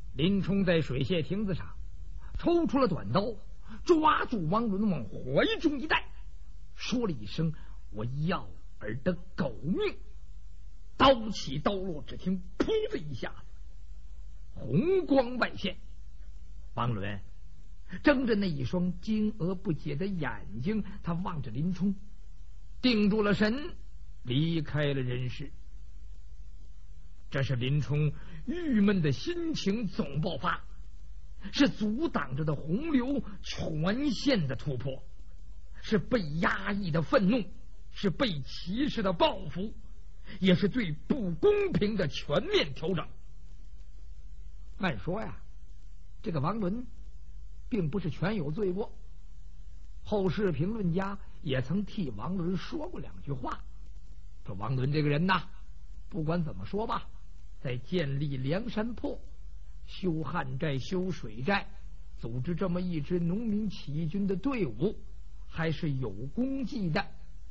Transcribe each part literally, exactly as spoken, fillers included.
林冲在水榭亭子上抽出了短刀，抓住王伦往怀中一带，说了一声：“我要尔的狗命！”刀起刀落，只听“噗”的一下子，红光外现。王伦睁着那一双惊愕不解的眼睛，他望着林冲，定住了神，离开了人世。这是林冲郁闷的心情总爆发，是阻挡着的洪流全线的突破，是被压抑的愤怒，是被歧视的报复，也是对不公平的全面调整。按说呀，这个王伦并不是全有罪过，后世评论家也曾替王伦说过两句话，说王伦这个人呐，不管怎么说吧，在建立梁山泊、修旱寨、修水寨，组织这么一支农民起义军的队伍，还是有功绩的。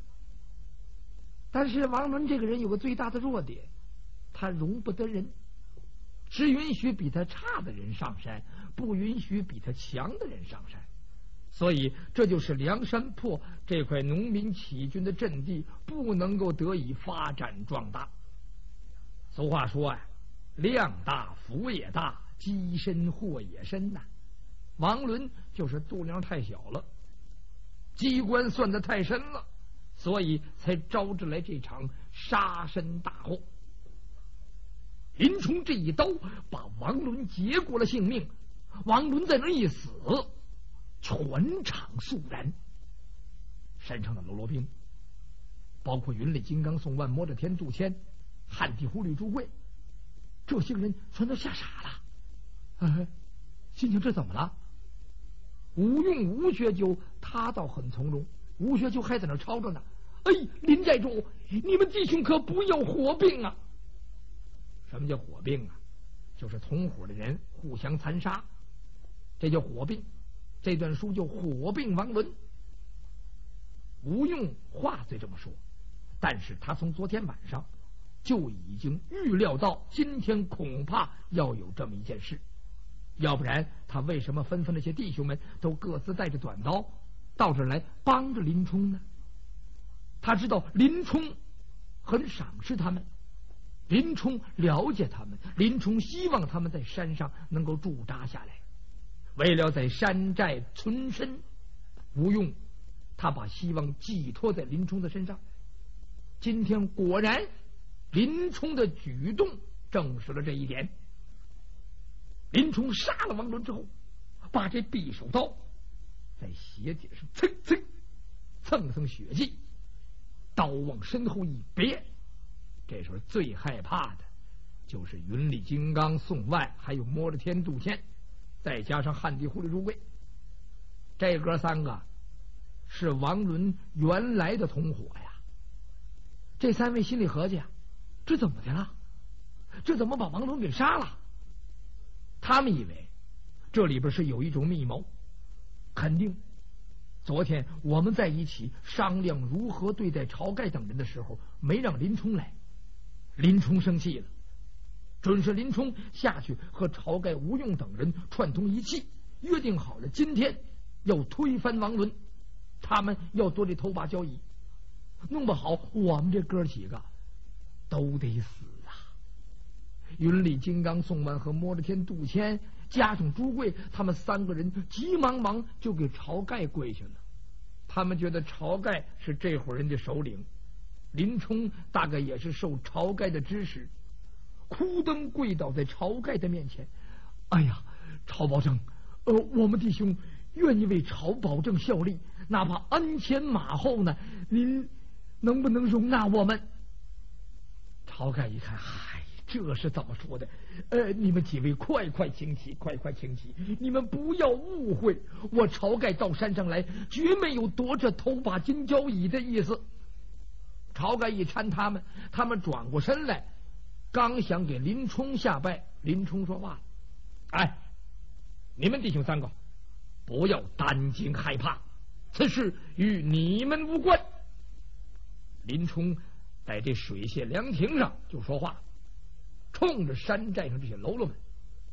但是王伦这个人有个最大的弱点，他容不得人，只允许比他差的人上山，不允许比他强的人上山。所以这就是梁山泊这块农民起义军的阵地不能够得以发展壮大。俗话说呀、啊，量大福也大，鸡深祸也深呐、啊。王伦就是度量太小了，机关算得太深了，所以才招致来这场杀身大祸。林冲这一刀把王伦结过了性命，王伦在那一死，全场肃然。山上的喽啰兵，包括云里金刚、宋万、摸着天、杜迁、汉地虎吕朱贵，这些人全都吓傻了。哎，心情这怎么了？吴用、吴学究他倒很从容，吴学究还在那吵着呢。哎，林寨主，你们弟兄可不要火并啊！什么叫火并啊？就是同伙的人互相残杀，这叫火并。这段书叫火并王伦。吴用话虽这么说，但是他从昨天晚上就已经预料到今天恐怕要有这么一件事，要不然他为什么吩咐那些弟兄们都各自带着短刀到这儿来帮着林冲呢？他知道林冲很赏识他们，林冲了解他们，林冲希望他们在山上能够驻扎下来，为了在山寨存身，吴用他把希望寄托在林冲的身上。今天果然林冲的举动证实了这一点。林冲杀了王伦之后，把这匕首刀在鞋底上蹭蹭蹭蹭血迹，刀往身后一别。这时候最害怕的就是云里金刚、宋万，还有摸着天、杜迁，再加上汉地虎吕朱贵，这哥三个是王伦原来的同伙呀。这三位心里合计啊，这怎么的了？这怎么把王伦给杀了？他们以为这里边是有一种密谋，肯定昨天我们在一起商量如何对待晁盖等人的时候，没让林冲来。林冲生气了，准是林冲下去和晁盖、吴用等人串通一气，约定好了今天要推翻王伦，他们要夺这头把交椅，弄不好我们这哥几个都得死啊！云里金刚、宋万和摸着天、杜迁加上朱贵，他们三个人急忙忙就给晁盖跪下了。他们觉得晁盖是这伙人的首领，林冲大概也是受晁盖的指使，哭登跪倒在晁盖的面前。哎呀，晁保正，呃，我们弟兄愿意为晁保正效力，哪怕鞍前马后呢，您能不能容纳我们？晁盖一看，嗨，这是怎么说的？呃，你们几位快快请起，快快请起！你们不要误会，我晁盖到山上来，绝没有夺这头把金交椅的意思。晁盖一搀他们，他们转过身来，刚想给林冲下拜，林冲说话了：“哎，你们弟兄三个不要担惊害怕，此事与你们无关。”林冲在这水榭凉亭上就说话，冲着山寨上这些喽啰们：“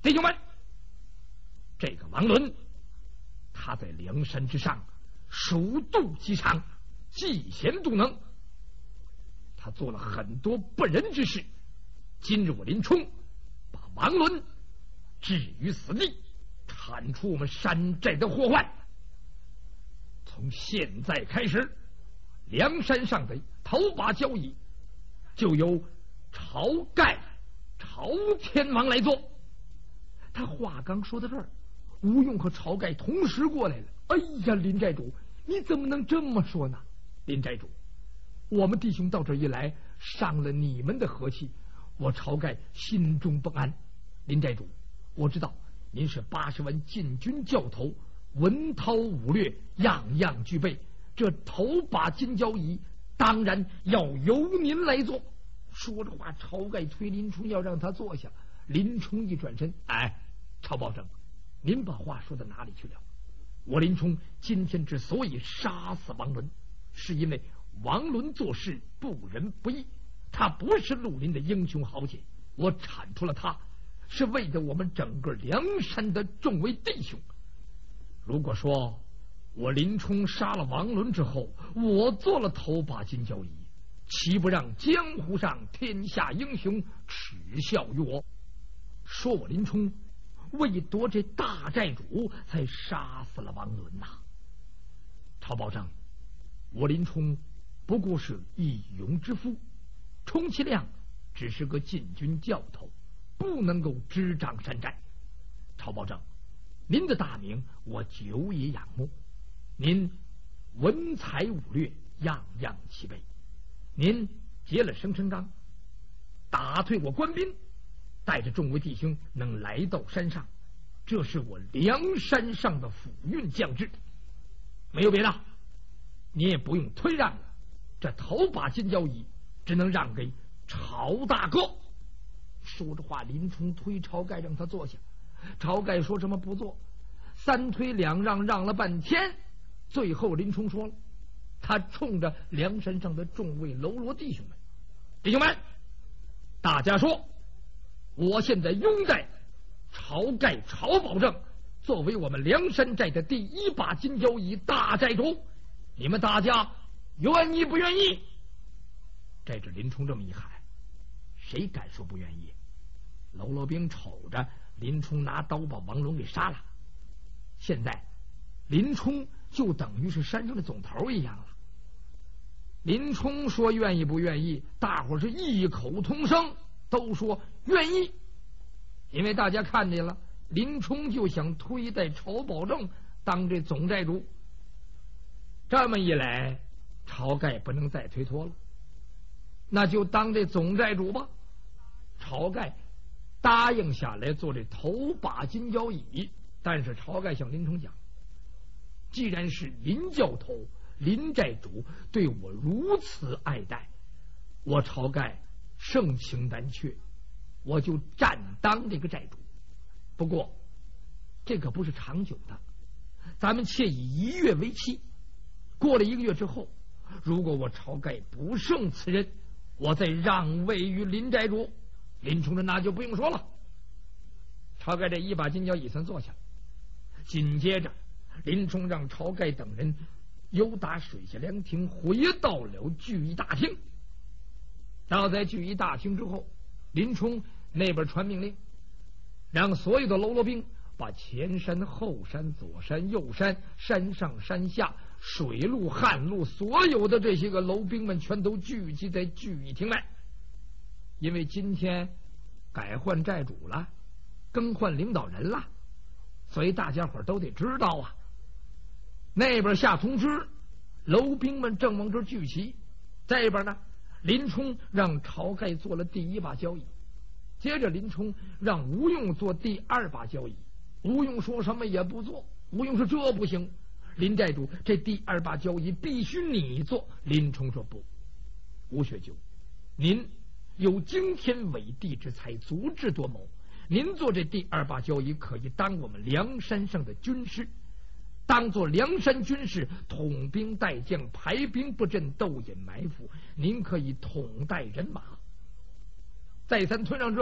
弟兄们，这个王伦，他在梁山之上数度极长，嫉贤妒能，他做了很多不仁之事。今日我林冲把王伦置于死地，铲除我们山寨的祸患。从现在开始，梁山上的头把交椅就由晁盖、晁天王来做。他话刚说到这儿，吴用和晁盖同时过来了。哎呀，林寨主，你怎么能这么说呢？林寨主，我们弟兄到这一来，伤了你们的和气，我晁盖心中不安。林寨主，我知道您是八十万禁军教头，文韬武略样样具备，这头把金交椅当然要由您来做。说着话，晁盖推林冲要让他坐下。林冲一转身，哎，晁保正，您把话说到哪里去了？我林冲今天之所以杀死王伦，是因为王伦做事不仁不义，他不是绿林的英雄豪杰，我铲除了他，是为了我们整个梁山的众位弟兄。如果说我林冲杀了王伦之后，我做了头把金交椅，岂不让江湖上天下英雄耻笑于我？说我林冲为夺这大寨主，才杀死了王伦呐！晁保正，我林冲不过是义勇之夫，充其量只是个禁军教头，不能够执掌山寨。晁保正，您的大名我久已仰慕，您文才武略样样齐备，您劫了生辰纲，打退我官兵，带着众位弟兄能来到山上，这是我梁山上的府运将制，没有别的，你也不用推让了，这头把金交椅只能让给晁大哥。说着话，林冲推晁盖让他坐下，晁盖说什么不坐，三推两让，让了半天，最后林冲说了，他冲着梁山上的众位喽啰弟兄们，弟兄们，大家说，我现在拥戴晁盖、晁保正作为我们梁山寨的第一把金交椅大寨主，你们大家愿意不愿意？这这林冲这么一喊，谁敢说不愿意？喽啰兵瞅着林冲拿刀把王伦给杀了，现在林冲就等于是山上的总头一样了。林冲说愿意不愿意，大伙是异口同声都说愿意，因为大家看见了林冲就想推戴晁保正当这总寨主。这么一来，晁盖不能再推脱了，那就当这总寨主吧。晁盖答应下来做这头把金交椅，但是晁盖向林冲讲，既然是林教头、林寨主对我如此爱戴，我晁盖盛情难却，我就暂当这个寨主。不过这可不是长久的，咱们且以一月为期，过了一个月之后，如果我晁盖不胜此人，我再让位于林寨主。林冲的那就不用说了。晁盖这一把金交椅算坐下，紧接着林冲让晁盖等人由打水下凉亭回到了聚义大厅。到在聚义大厅之后，林冲那边传命令，让所有的喽啰兵把前山、后山、左山、右山、山上、山下、水路、旱路，所有的这些个喽兵们全都聚集在聚义厅外。因为今天改换寨主了，更换领导人了，所以大家伙都得知道啊。那边下通知，喽兵们正往这聚齐，这边呢，林冲让晁盖做了第一把交椅，接着林冲让吴用做第二把交椅。吴用说什么也不做，吴用说这不行，林寨主这第二把交椅必须你做。林冲说不，吴学究，您有惊天伟地之才，足智多谋，您做这第二把交椅可以当我们梁山上的军师，当做梁山军士，统兵带将，排兵布阵，斗隐埋伏，您可以统带人马。再三推让之后，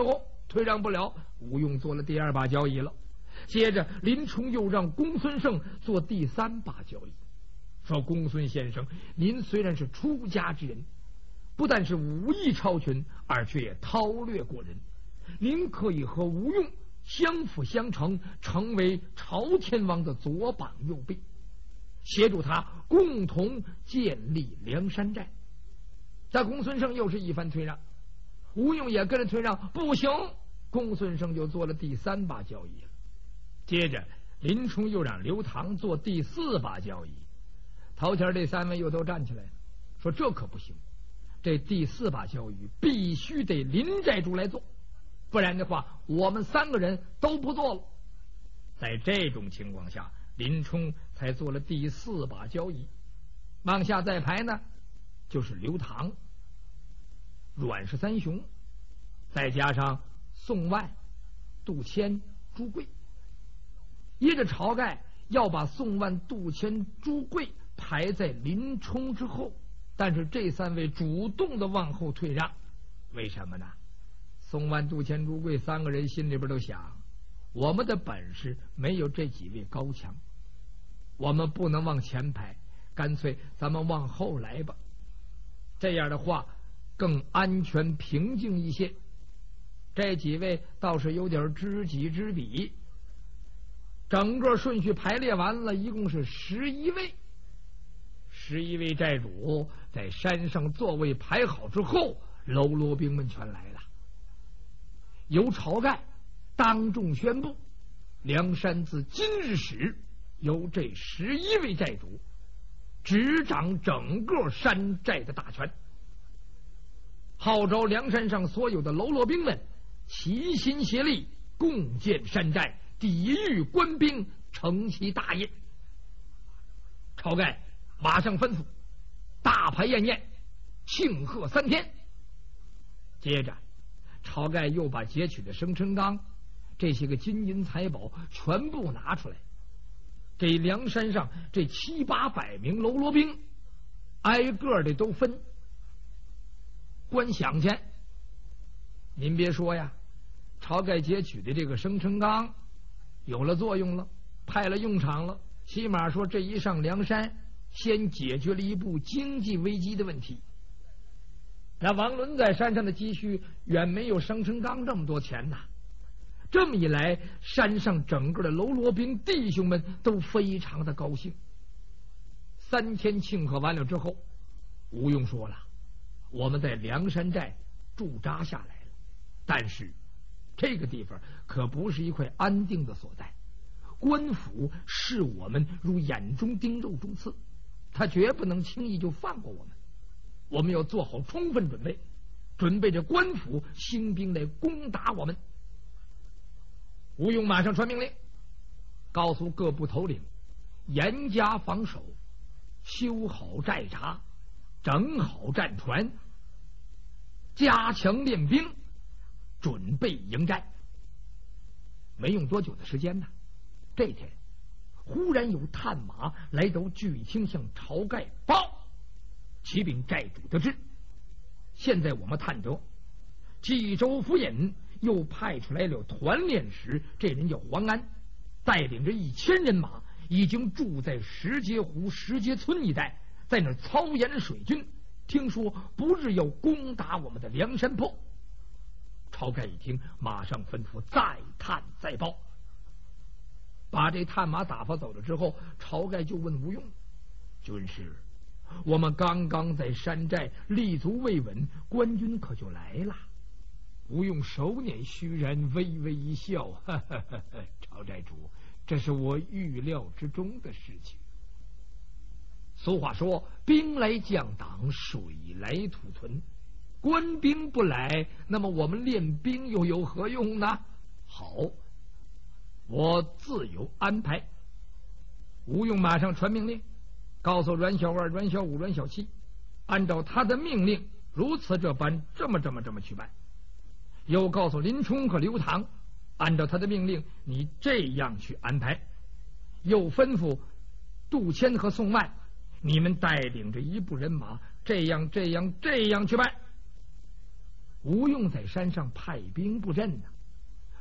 退让不了，吴用做了第二把交椅了。接着林冲又让公孙胜做第三把交椅，说公孙先生，您虽然是出家之人，不但是武艺超群，而且也韬略过人，您可以和吴用相辅相成，成为朝天王的左膀右臂，协助他共同建立梁山寨。但公孙胜又是一番退让，吴用也跟着退让，不行，公孙胜就做了第三把交椅了。接着林冲又让刘唐做第四把交椅，头前这三位又都站起来了，说这可不行，这第四把交椅必须得林寨主来做，不然的话我们三个人都不做了。在这种情况下，林冲才做了第四把交椅。往下再排呢，就是刘唐、阮氏三雄，再加上宋万、杜迁、朱贵。依着晁盖要把宋万、杜迁、朱贵排在林冲之后，但是这三位主动的往后退让，为什么呢？宋万、杜迁、朱贵三个人心里边都想，我们的本事没有这几位高强，我们不能往前排，干脆咱们往后来吧，这样的话更安全平静一些。这几位倒是有点知己知彼。整个顺序排列完了，一共是十一位。十一位寨主在山上座位排好之后，喽啰兵们全来了。由晁盖当众宣布，梁山自今日始，由这十一位寨主执掌整个山寨的大权，号召梁山上所有的喽啰兵们齐心协力，共建山寨，抵御官兵，成其大业。晁盖马上吩咐大排宴宴，庆贺三天。接着晁盖又把劫取的生辰纲这些个金银财宝全部拿出来，给梁山上这七八百名喽啰兵挨个的都分官饷钱。您别说呀，晁盖劫取的这个生辰纲有了作用了，派了用场了，起码说这一上梁山，先解决了一步经济危机的问题。那王伦在山上的积蓄远没有生辰纲这么多钱呐，这么一来，山上整个的喽啰兵弟兄们都非常的高兴。三天庆贺完了之后，吴用说了，我们在梁山寨驻扎下来了，但是这个地方可不是一块安定的所在，官府视我们如眼中钉肉中刺，他绝不能轻易就放过我们，我们要做好充分准备，准备着官府兴兵来攻打我们。吴用马上传命令，告诉各部头领严加防守，修好寨闸，整好战船，加强练兵，准备迎战。没用多久的时间呢，这天忽然有探马来到聚厅向晁盖报，启禀寨主得知，现在我们探得冀州府尹又派出来了团练使，这人叫黄安，带领着一千人马，已经住在石碣湖石碣村一带，在那操演水军，听说不日要攻打我们的梁山泊。晁盖一听，马上吩咐再探再报。把这探马打发走了之后，晁盖就问吴用，军师，我们刚刚在山寨立足未稳，官军可就来了。吴用手捻虚髯，微微一笑，哈哈哈哈，晁寨主，这是我预料之中的事情。俗话说，兵来将挡，水来土屯，官兵不来，那么我们练兵又有何用呢？好，我自有安排。吴用马上传命令，告诉阮小二、阮小五、阮小七，按照他的命令，如此这般，这么这么这么去办。又告诉林冲和刘唐，按照他的命令，你这样去安排。又吩咐杜迁和宋万，你们带领着一部人马，这样这样这样去办。吴用在山上派兵布阵呢，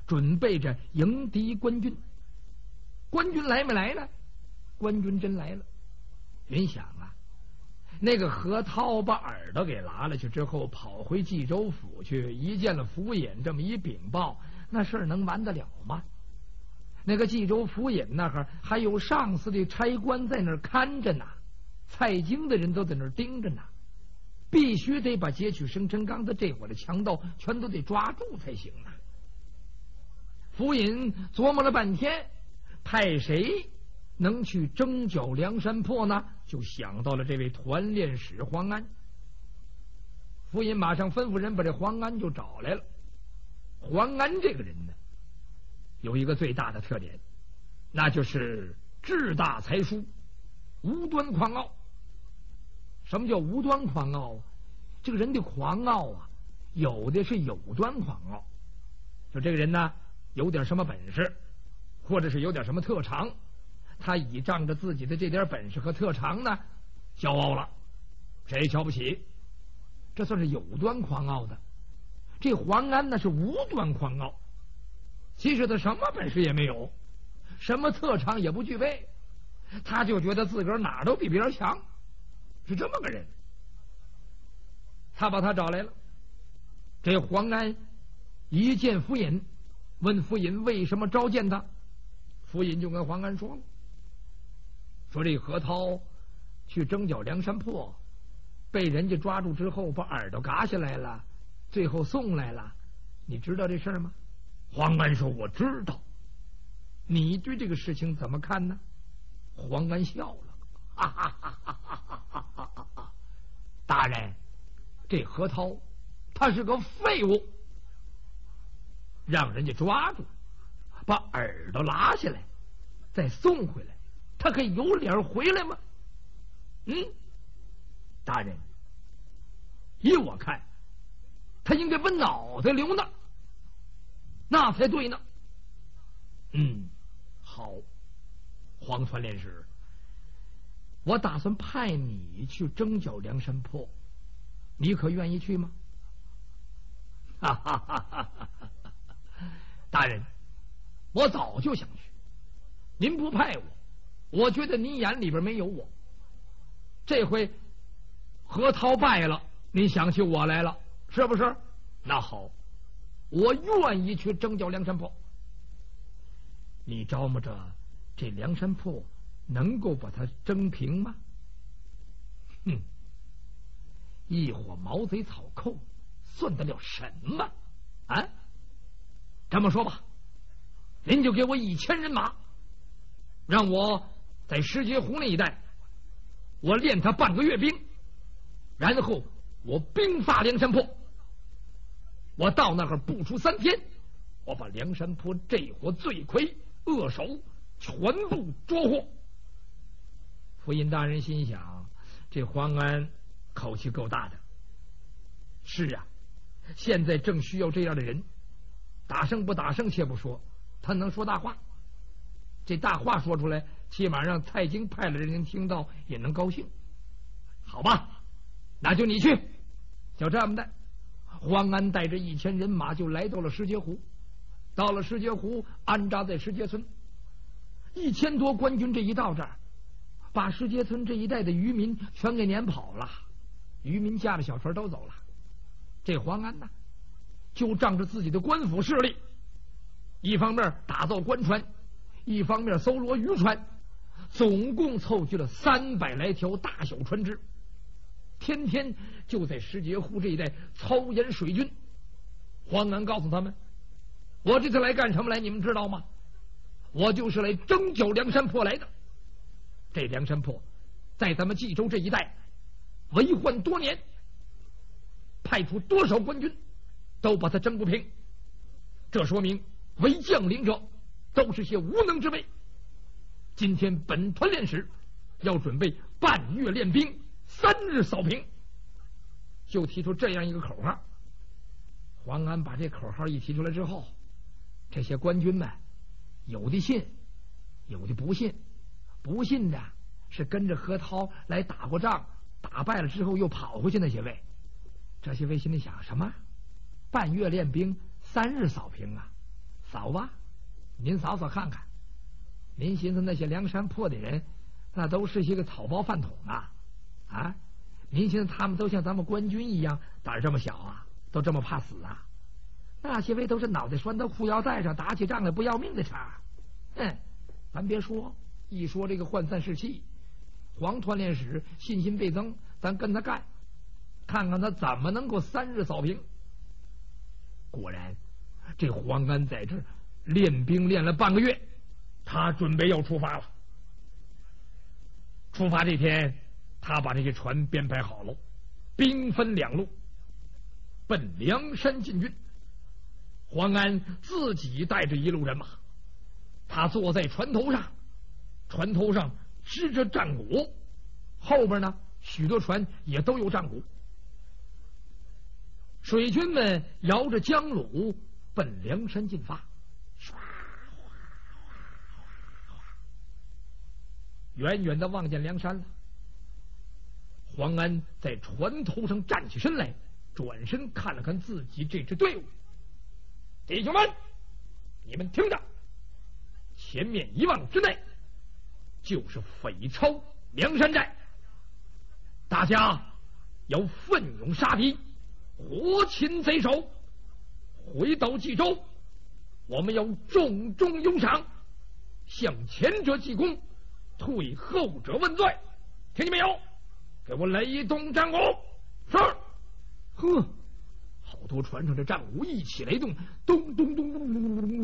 准备着迎敌官军。官军来没来呢？官军真来了。云想啊，那个何涛把耳朵给拉了去之后，跑回冀州府去，一见了府尹这么一禀报，那事儿能完得了吗？那个冀州府尹那儿还有上司的差官在那儿看着呢，蔡京的人都在那儿盯着呢，必须得把劫取生辰纲的这伙的强盗全都得抓住才行啊！府尹琢磨了半天，派谁能去征剿梁山泊呢？就想到了这位团练使黄安。府尹马上吩咐人把这黄安就找来了。黄安这个人呢，有一个最大的特点，那就是志大才疏，无端狂傲。什么叫无端狂傲？这个人的狂傲啊，有的是有端狂傲，就这个人呢有点什么本事，或者是有点什么特长，他倚仗着自己的这点本事和特长呢，骄傲了，谁也瞧不起，这算是有端狂傲的。这黄安呢是无端狂傲，其实他什么本事也没有，什么特长也不具备，他就觉得自个儿哪儿都比别人强，是这么个人。他把他找来了。这黄安一见府尹，问府尹为什么召见他，府尹就跟黄安说了，说这何涛去征剿梁山泊，被人家抓住之后把耳朵嘎下来了，最后送来了，你知道这事儿吗？黄安说我知道。你对这个事情怎么看呢？黄安笑了，哈哈哈哈哈哈哈哈！大人，这何涛他是个废物，让人家抓住，把耳朵拉下来，再送回来，他可有脸回来吗？嗯，大人，依我看，他应该把脑袋留呢，那才对呢。嗯，好，黄团练使，我打算派你去征剿梁山泊，你可愿意去吗？哈哈哈哈哈哈！大人，我早就想去，您不派我，我觉得您眼里边没有我。这回何涛败了，您想起我来了，是不是？那好，我愿意去征剿梁山泊。你招摸着这梁山泊能够把它征平吗？哼，一伙毛贼草寇算得了什么啊？这么说吧，您就给我一千人马，让我在石碣湖那一带，我练他半个月兵，然后我兵发梁山泊。我到那儿不出三天，我把梁山泊这伙罪魁恶首全部捉获。府尹大人心想，这黄安口气够大的。是啊，现在正需要这样的人，打胜不打胜且不说，他能说大话，这大话说出来，起码让蔡京派来的人听到也能高兴。好吧，那就你去。就这么的，黄安带着一千人马就来到了石碣湖。到了石碣湖，安扎在石碣村。一千多官军这一到这儿，把石碣村这一带的渔民全给撵跑了，渔民驾着小船都走了。这黄安呢，就仗着自己的官府势力，一方面打造官船，一方面搜罗渔船，总共凑聚了三百来条大小船只，天天就在石碣湖这一带操演水军。黄安告诉他们，我这次来干什么来？你们知道吗？我就是来征剿梁山泊来的。这梁山泊在咱们冀州这一带为患多年，派出多少官军都把他征不平，这说明为将领者都是些无能之辈。今天本团练使要准备半月练兵，三日扫平，就提出这样一个口号。黄安把这口号一提出来之后，这些官军们有的信，有的不信。不信的是跟着何涛来打过仗，打败了之后又跑回去那些位。这些位心里想，什么半月练兵，三日扫平啊？ 扫吧，您扫扫看看。您寻思那些梁山泊的人，那都是些个草包饭桶啊啊！您寻思他们都像咱们官军一样胆儿这么小啊，都这么怕死啊？那些位都是脑袋拴到裤腰带上，打起仗来不要命的茬。嗯，咱别说，一说这个涣散士气，黄团练使信心倍增，咱跟他干，看看他怎么能够三日扫平。果然，这黄安在这儿练兵练了半个月，他准备要出发了。出发这天，他把这些船编排好了，兵分两路，奔梁山进军。黄安自己带着一路人马，他坐在船头上，船头上支着战鼓，后边呢许多船也都有战鼓。水军们摇着江橹奔梁山进发，唰哗哗哗哗，远远的望见梁山了。黄安在船头上站起身来，转身看了看自己这支队伍，弟兄们，你们听着，前面一望之内就是匪超梁山寨，大家要奋勇杀敌，活擒贼首。回到冀州，我们要重重有赏，向前者记功，退后者问罪，听见没有？给我雷动战鼓！是。呵，好多船上的战鼓一起雷动，咚咚咚咚咚咚咚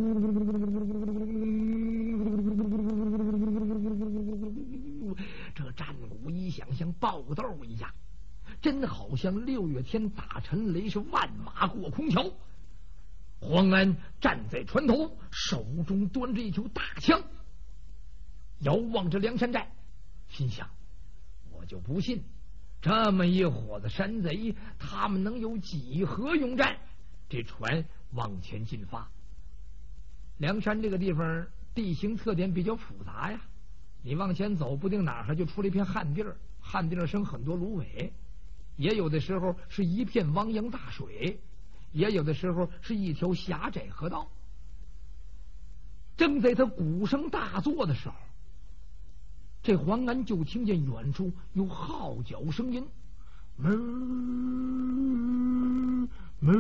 咚，这战鼓一响像爆豆一样，真好像六月天打沉雷，是万马过空桥。黄安站在船头，手中端着一球大枪，遥望着梁山寨，心想：我就不信这么一伙子山贼，他们能有几何勇战？这船往前进发。梁山这个地方地形特点比较复杂呀，你往前走，不定哪儿就出了一片旱地儿，旱地儿生很多芦苇，也有的时候是一片汪洋大水，也有的时候是一条狭窄河道。正在他鼓声大作的时候，这黄安就听见远处有号角声音，哞哞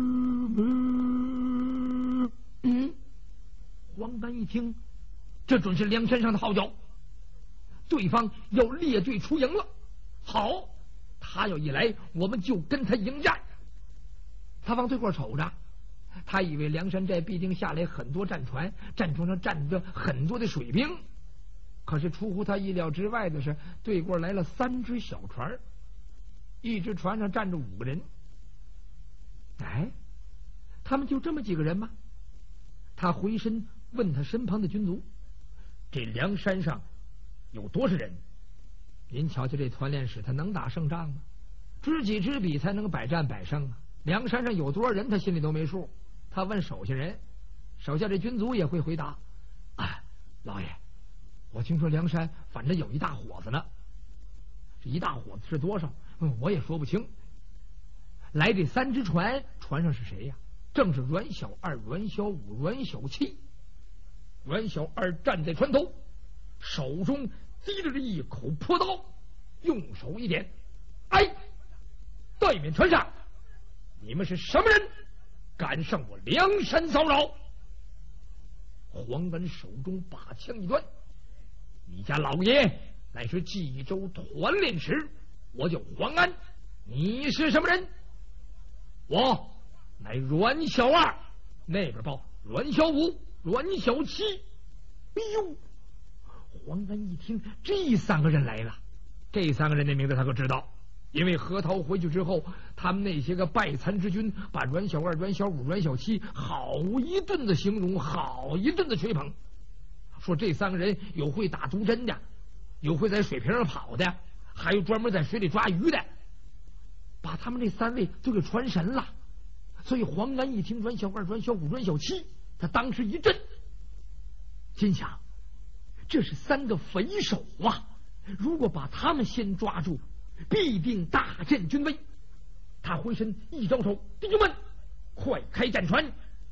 哞。嗯，黄安一听，这准是梁山上的号角，对方要列队出营了。好，他要一来，我们就跟他迎战。他往对过瞅着，他以为梁山寨必定下来很多战船，战船上站着很多的水兵。可是出乎他意料之外的是，对过来了三只小船，一只船上站着五个人。哎，他们就这么几个人吗？他回身问他身旁的军卒：这梁山上有多少人？您瞧瞧这团练使，他能打胜仗吗？知己知彼才能百战百胜啊！梁山上有多少人，他心里都没数。他问手下人，手下这军卒也会回答：啊，老爷，我听说梁山反正有一大伙子呢。这一大伙子是多少？嗯，我也说不清。来这三只船，船上是谁呀？正是阮小二、阮小五、阮小七。阮小二站在船头，手中提着一口破刀，用手一点，哎，对面船上，你们是什么人？敢上我梁山骚扰？黄安手中把枪一端，你家老爷乃是冀州团练使，我叫黄安，你是什么人？我乃阮小二，那边报阮小五、阮小七。哎呦！黄安一听，这三个人来了。这三个人的名字他可知道，因为何涛回去之后，他们那些个败残之军把阮小二、阮小五、阮小七好一顿的形容，好一顿的吹捧，说这三个人有会打毒针的，有会在水瓶上跑的，还有专门在水里抓鱼的，把他们这三位都给传神了。所以黄安一听阮小二、阮小五、阮小七，他当时一震，心想这是三个匪首啊，如果把他们先抓住，必定大振军威。他回身一招手，弟兄们，快开战船，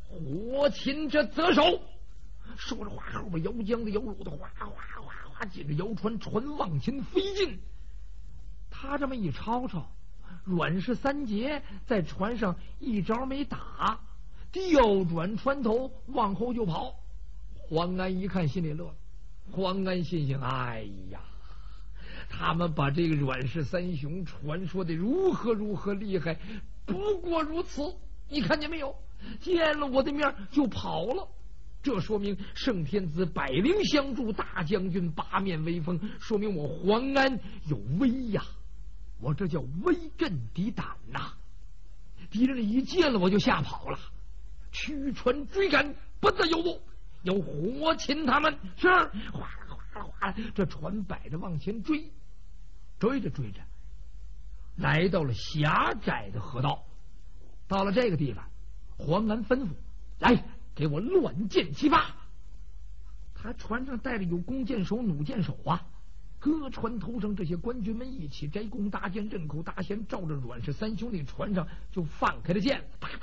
火擒这责手。说着话，后边摇浆的摇橹的哗哗哗哗，紧着摇船，船往前飞进。他这么一吵吵，阮氏三杰在船上一招没打，调转船头往后就跑。黄安一看，心里乐了。黄安心想：哎呀，他们把这个阮氏三雄传说的如何如何厉害，不过如此。你看见没有？见了我的面就跑了。这说明圣天子百灵相助，大将军八面威风，说明我黄安有威呀！我这叫威震敌胆呐！敌人一见了我就吓跑了，驱船追赶，不得有误，要活擒他们。是，哗啦哗啦哗啦，这船摆着往前追，追着追着，来到了狭窄的河道。到了这个地方，黄安吩咐：来，给我乱箭齐发。他船上带着有弓箭手、弩箭手啊，各船头上这些官军们一起摘弓搭箭，刃口搭弦，照着阮氏三兄弟船上就放开了箭，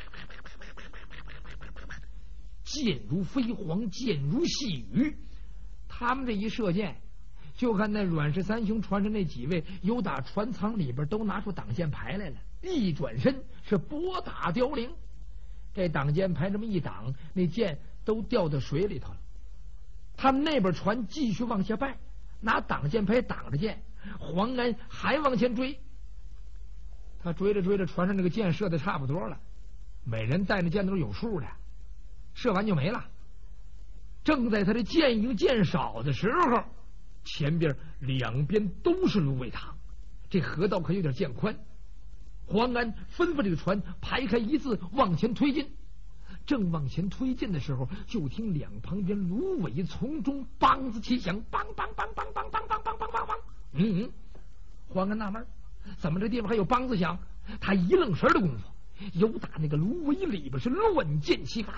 箭如飞蝗，箭如细雨。他们这一射箭，就看那阮氏三兄船上那几位有打船舱里边都拿出挡箭牌来了，一转身是拨打凋零。这挡箭牌这么一挡，那箭都掉到水里头了。他们那边船继续往下败，拿挡箭牌挡着箭，黄安还往前追。他追着追着，船上那个箭射的差不多了，每人带着箭都是有数的，射完就没了。正在他的箭营箭少的时候，前边两边都是芦苇塘，这河道可有点见宽。黄安吩咐这个船排开一字往前推进，正往前推进的时候，就听两旁边芦苇丛中梆子齐响，梆梆梆梆梆梆梆梆梆梆梆。嗯，黄安纳闷，怎么这地方还有梆子响？他一愣神的功夫，有打那个芦苇里边是乱箭齐发，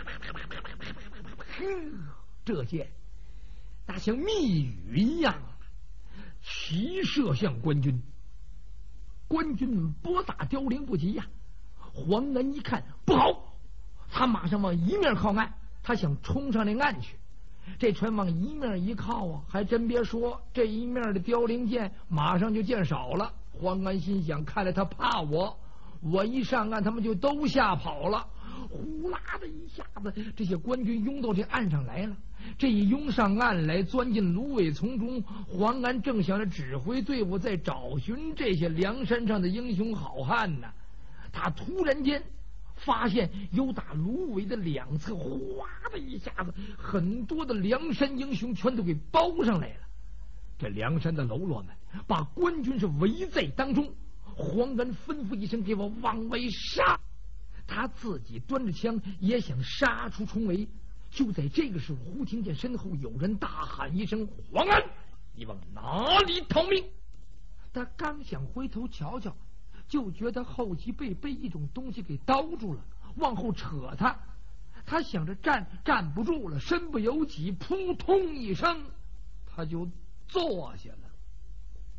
这箭那像密语一样，齐射向官军。官军拨打凋零不及呀、啊！黄安一看不好，他马上往一面靠岸，他想冲上那岸去。这船往一面一靠啊，还真别说，这一面的凋零箭马上就箭少了。黄安心想，看来他怕我，我一上岸他们就都吓跑了。呼啦的一下子，这些官军拥到这岸上来了。这一拥上岸来，钻进芦苇丛中，黄安正想着指挥队伍在找寻这些梁山上的英雄好汉呢，他突然间发现有打芦苇的两侧，哗的一下子，很多的梁山英雄全都给包上来了。这梁山的喽啰们把官军是围在当中。黄安吩咐一声：“给我往外杀！”他自己端着枪也想杀出重围。就在这个时候，忽听见身后有人大喊一声：“黄安，你往哪里逃命？”他刚想回头瞧瞧，就觉得后脊背被一种东西给叨住了，往后扯他。他想着站站不住了，身不由己，扑通一声，他就坐下了。